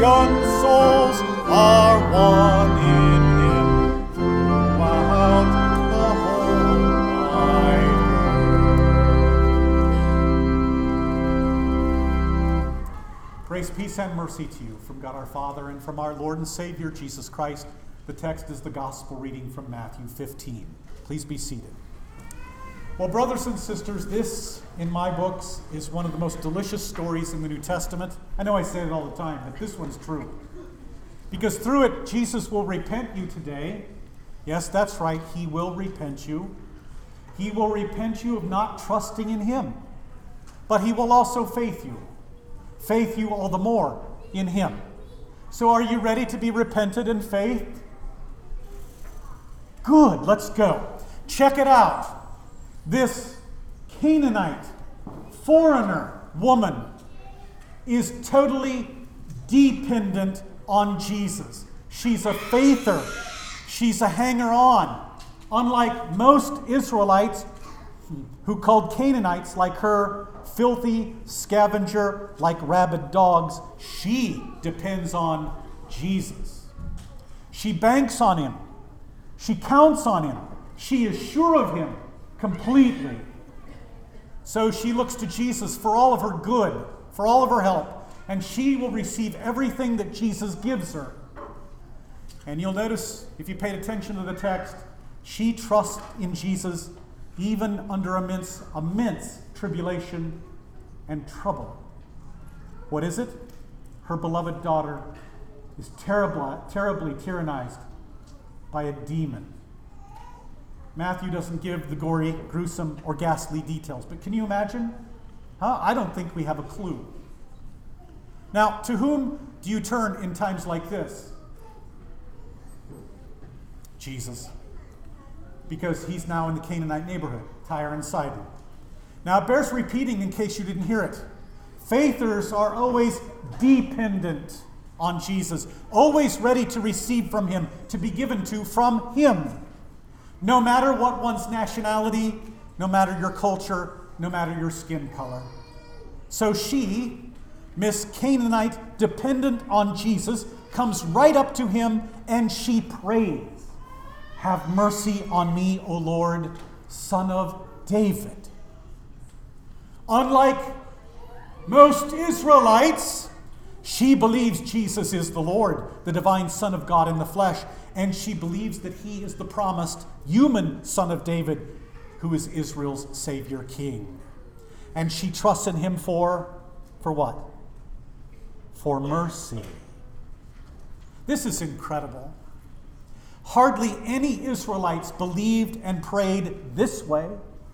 nations' souls are one in him throughout the whole wide earth. Grace, peace, and mercy to you from God our Father and from our Lord and Savior Jesus Christ. The text is the gospel reading from Matthew 15. Please be seated. Well, brothers and sisters, this, in my books, is one of the most delicious stories in the New Testament. I know I say it all the time, but this one's true. Because through it, Jesus will repent you today. Yes, that's right, he will repent you. He will repent you of not trusting in him. But he will also faith you. Faith you all the more in him. So are you ready to be repented in faith? Good, let's go. Check it out. This Canaanite, foreigner woman is totally dependent on Jesus. She's a faither. She's a hanger-on. Unlike most Israelites who called Canaanites like her filthy scavenger like rabid dogs, she depends on Jesus. She banks on him. She counts on him. She is sure of him completely. So she looks to Jesus for all of her good, for all of her help, and she will receive everything that Jesus gives her. And you'll notice, if you paid attention to the text, she trusts in Jesus even under immense tribulation and trouble. What is it? Her beloved daughter is terribly tyrannized by a demon. Matthew doesn't give the gory, gruesome, or ghastly details, but can you imagine? I don't think we have a clue. Now, to whom do you turn in times like this? Jesus. Because he's now in the Canaanite neighborhood, Tyre and Sidon. Now, it bears repeating in case you didn't hear it. Faithers are always dependent on Jesus, always ready to receive from him, to be given to from him. No matter what one's nationality, no matter your culture, no matter your skin color. So she, Miss Canaanite, dependent on Jesus, comes right up to him and she prays, "Have mercy on me, O Lord, Son of David." Unlike most Israelites, she believes Jesus is the Lord, the divine Son of God in the flesh, and she believes that he is the promised human Son of David, who is Israel's Savior King. And she trusts in him for what? For mercy. This is incredible. Hardly any Israelites believed and prayed this way.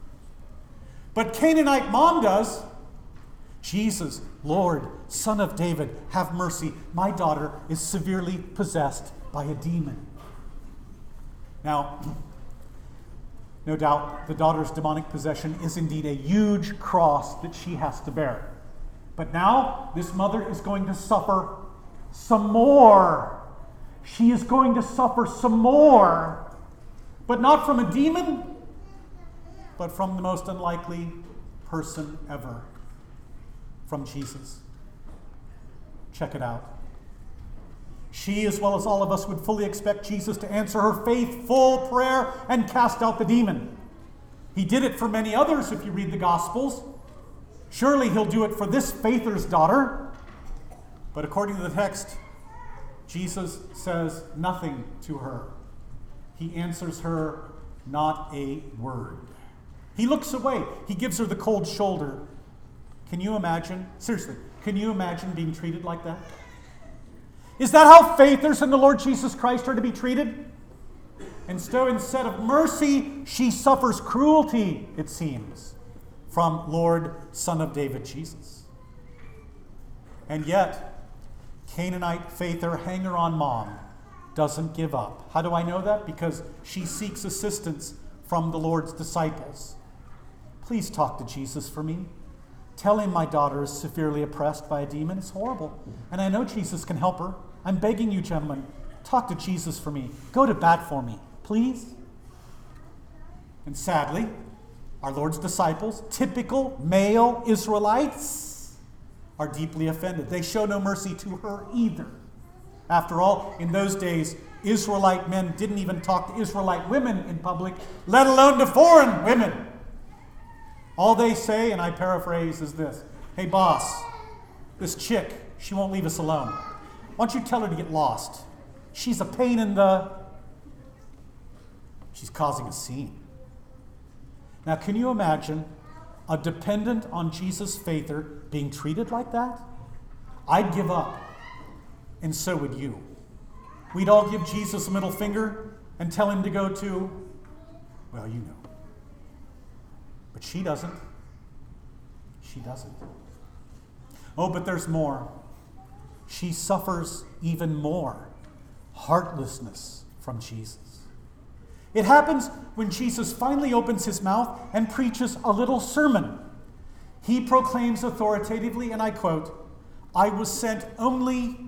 But Canaanite mom does. Jesus, Lord, Son of David, have mercy. My daughter is severely possessed by a demon. Now, no doubt the daughter's demonic possession is indeed a huge cross that she has to bear. But now this mother is going to suffer some more. She is going to suffer some more. But not from a demon, but from the most unlikely person ever. From Jesus. Check it out. She, as well as all of us, would fully expect Jesus to answer her faithful prayer and cast out the demon. He did it for many others if you read the Gospels. Surely he'll do it for this faither's daughter. But according to the text, Jesus says nothing to her. He answers her not a word. He looks away. He gives her the cold shoulder. Can you imagine? Seriously, can you imagine being treated like that? Is that how faithers in the Lord Jesus Christ are to be treated? And so instead of mercy, she suffers cruelty, it seems, from Lord, Son of David, Jesus. And yet, Canaanite faither, hanger-on mom, doesn't give up. How do I know that? Because she seeks assistance from the Lord's disciples. Please talk to Jesus for me. Tell him my daughter is severely oppressed by a demon. It's horrible. And I know Jesus can help her. I'm begging you, gentlemen, talk to Jesus for me. Go to bat for me, please. And sadly, our Lord's disciples, typical male Israelites, are deeply offended. They show no mercy to her either. After all, in those days, Israelite men didn't even talk to Israelite women in public, let alone to foreign women. All they say, and I paraphrase, is this: "Hey boss, this chick, she won't leave us alone. Why don't you tell her to get lost? She's a pain in the..." She's causing a scene. Now, can you imagine a dependent on Jesus' favor being treated like that? I'd give up, and so would you. We'd all give Jesus a middle finger and tell him to go to, well, you know. But she doesn't. She doesn't. Oh, but there's more. She suffers even more heartlessness from Jesus. It happens when Jesus finally opens his mouth and preaches a little sermon. He proclaims authoritatively, and I quote, "I was sent only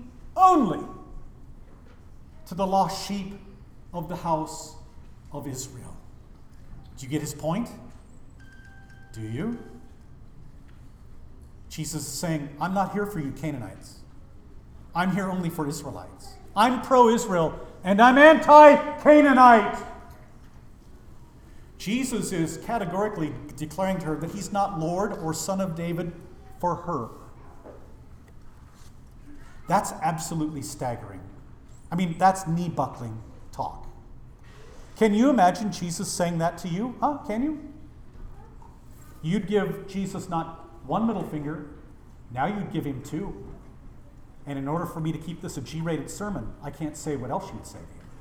to the lost sheep of the house of Israel." Do you get his point? Do you? Jesus is saying, I'm not here for you Canaanites. I'm here only for Israelites. I'm pro-Israel, and I'm anti-Canaanite. Jesus is categorically declaring to her that he's not Lord or Son of David for her. That's absolutely staggering. I mean, that's knee-buckling talk. Can you imagine Jesus saying that to you? Huh? Can you? You'd give Jesus not one middle finger, now you'd give him two. And in order for me to keep this a G-rated sermon, I can't say what else you'd say to him.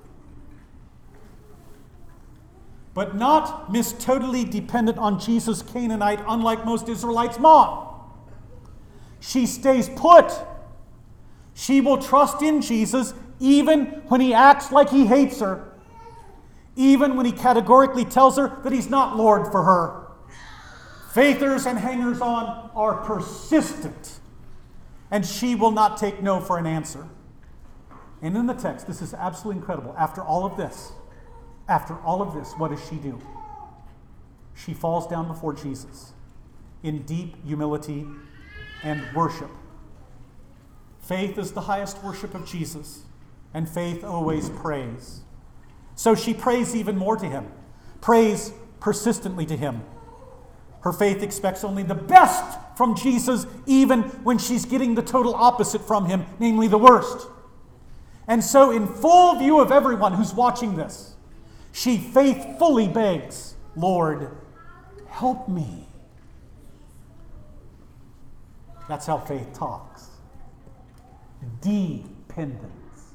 But not Miss totally dependent on Jesus Canaanite, unlike most Israelites' mom. She stays put. She will trust in Jesus even when he acts like he hates her. Even when he categorically tells her that he's not Lord for her. Faithers and hangers-on are persistent. And she will not take no for an answer. And in the text, this is absolutely incredible. After all of this, what does she do? She falls down before Jesus in deep humility and worship. Faith is the highest worship of Jesus, and faith always prays. So she prays even more to him, prays persistently to him. Her faith expects only the best from Jesus, even when she's getting the total opposite from him, namely the worst. And so, in full view of everyone who's watching this, she faithfully begs, "Lord, help me." That's how faith talks. Dependence.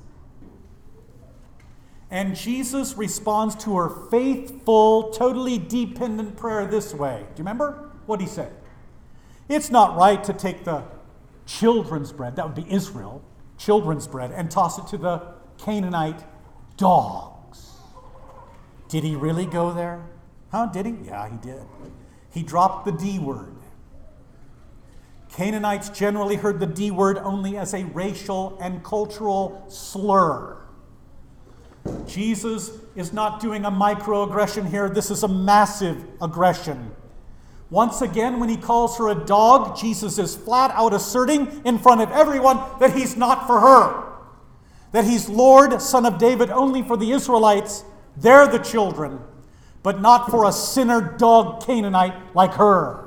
And Jesus responds to her faithful, totally dependent prayer this way. Do you remember what he said? It's not right to take the children's bread, that would be Israel, children's bread, and toss it to the Canaanite dogs. Did he really go there? Huh, did he? Yeah, he did. He dropped the D word. Canaanites generally heard the D word only as a racial and cultural slur. Jesus is not doing a microaggression here. This is a massive aggression. Once again, when he calls her a dog, Jesus is flat out asserting in front of everyone that he's not for her. That he's Lord, Son of David, only for the Israelites. They're the children, but not for a sinner dog Canaanite like her.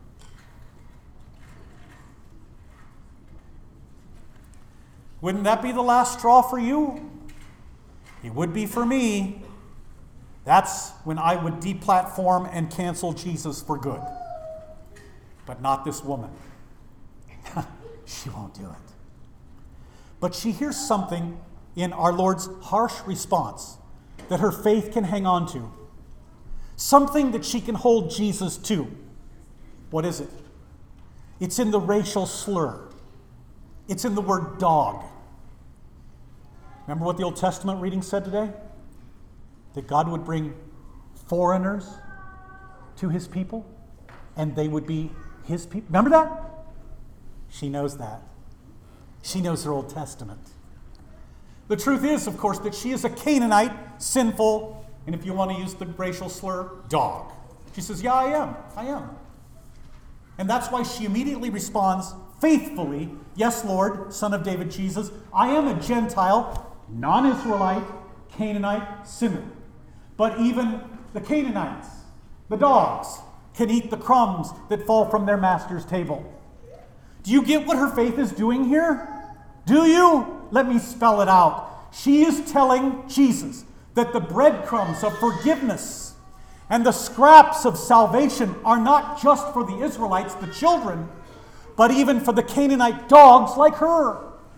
Wouldn't that be the last straw for you? It would be for me. That's when I would deplatform and cancel Jesus for good. But not this woman. She won't do it. But she hears something in our Lord's harsh response that her faith can hang on to. Something that she can hold Jesus to. What is it? It's in the racial slur. It's in the word dog. Remember what the Old Testament reading said today? That God would bring foreigners to his people, and they would be his people. Remember that? She knows that. She knows her Old Testament. The truth is, of course, that she is a Canaanite, sinful, and if you want to use the racial slur, dog. She says, yeah, I am. And that's why she immediately responds faithfully, yes, Lord, Son of David, Jesus, I am a Gentile, non-Israelite, Canaanite sinner. But even the Canaanites, the dogs, can eat the crumbs that fall from their master's table. Do you get what her faith is doing here? Do you? Let me spell it out. She is telling Jesus that the breadcrumbs of forgiveness and the scraps of salvation are not just for the Israelites, the children, but even for the Canaanite dogs like her.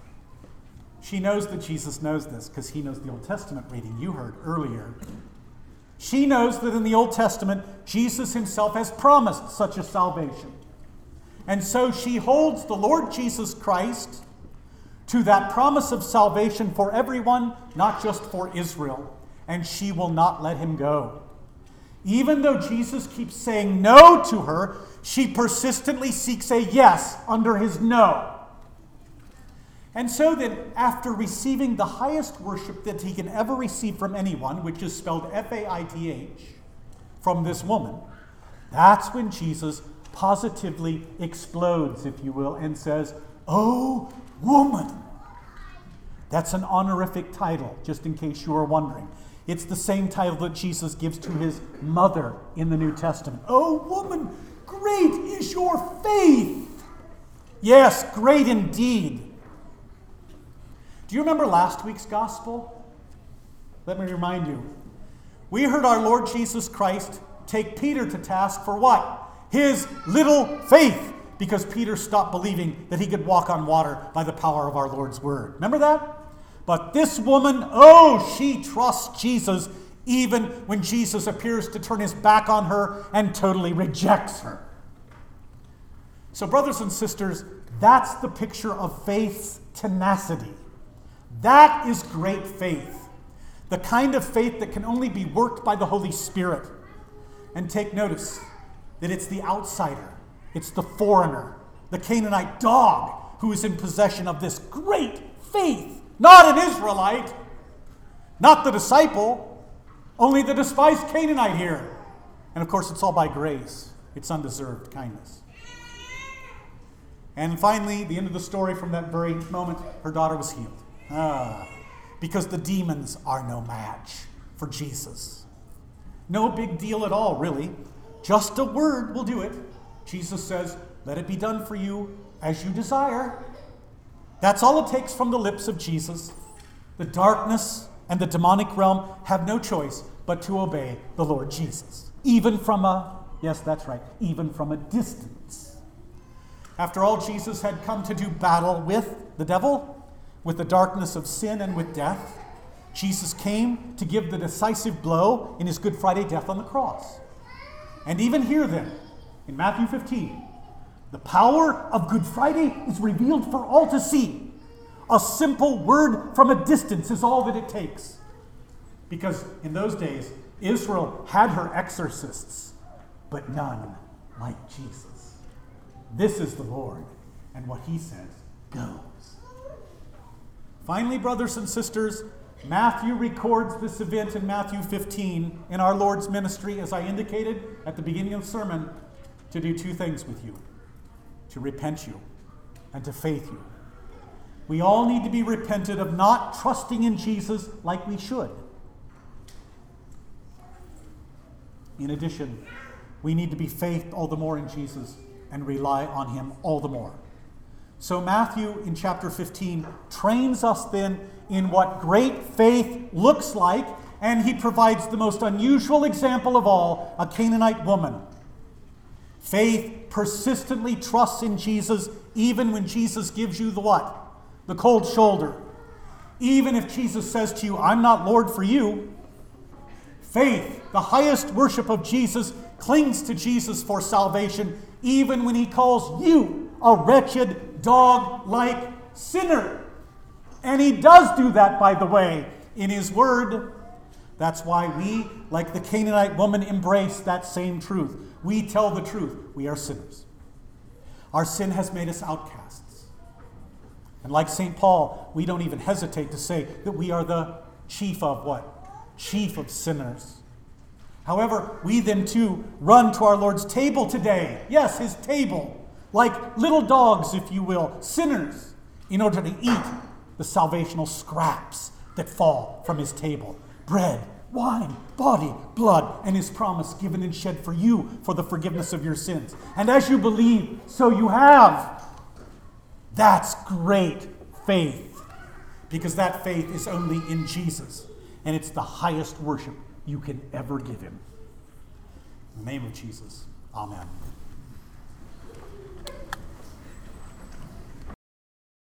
She knows that Jesus knows this because he knows the Old Testament reading you heard earlier. She knows that in the Old Testament, Jesus himself has promised such a salvation. And so she holds the Lord Jesus Christ to that promise of salvation for everyone, not just for Israel. And she will not let him go. Even though Jesus keeps saying no to her, she persistently seeks a yes under his no. And so then, after receiving the highest worship that he can ever receive from anyone, which is spelled F-A-I-T-H, from this woman, that's when Jesus positively explodes, if you will, and says, "Oh, woman." That's an honorific title, just in case you were wondering. It's the same title that Jesus gives to his mother in the New Testament. "Oh, woman, great is your faith." Yes, great indeed. Do you remember last week's gospel? Let me remind you. We heard our Lord Jesus Christ take Peter to task for what? His little faith, because Peter stopped believing that he could walk on water by the power of our Lord's word. Remember that? But this woman, she trusts Jesus even when Jesus appears to turn his back on her and totally rejects her. So, brothers and sisters, that's the picture of faith's tenacity. That is great faith. The kind of faith that can only be worked by the Holy Spirit. And take notice that it's the outsider, it's the foreigner, the Canaanite dog who is in possession of this great faith. Not an Israelite, not the disciple, only the despised Canaanite here. And of course, it's all by grace. It's undeserved kindness. And finally, the end of the story, from that very moment, her daughter was healed. Because the demons are no match for Jesus. No big deal at all, really. Just a word will do it. Jesus says, "Let it be done for you as you desire." That's all it takes from the lips of Jesus. The darkness and the demonic realm have no choice but to obey the Lord Jesus. Even from even from a distance. After all, Jesus had come to do battle with the devil, with the darkness of sin and with death. Jesus came to give the decisive blow in his Good Friday death on the cross. And even here then, in Matthew 15, the power of Good Friday is revealed for all to see. A simple word from a distance is all that it takes. Because in those days, Israel had her exorcists, but none like Jesus. This is the Lord, and what he says goes. Finally, brothers and sisters, Matthew records this event in Matthew 15 in our Lord's ministry, as I indicated at the beginning of the sermon, to do two things with you: to repent you and to faith you. We all need to be repentant of not trusting in Jesus like we should. In addition, we need to be faithed all the more in Jesus and rely on him all the more. So Matthew, in chapter 15, trains us then in what great faith looks like, and he provides the most unusual example of all, a Canaanite woman. Faith persistently trusts in Jesus even when Jesus gives you the what? The cold shoulder. Even if Jesus says to you, "I'm not Lord for you." Faith, the highest worship of Jesus, clings to Jesus for salvation even when he calls you a wretched, dog-like sinner. And he does do that, by the way, in his word. That's why we, like the Canaanite woman, embrace that same truth. We tell the truth. We are sinners. Our sin has made us outcasts. And like St. Paul, we don't even hesitate to say that we are the chief of what? Chief of sinners. However, we then too run to our Lord's table today. Yes, his table. like little dogs, if you will, sinners, in order to eat the salvational scraps that fall from his table. Bread, wine, body, blood, and his promise given and shed for you for the forgiveness of your sins. And as you believe, so you have. That's great faith, because that faith is only in Jesus, and it's the highest worship you can ever give him. In the name of Jesus, amen.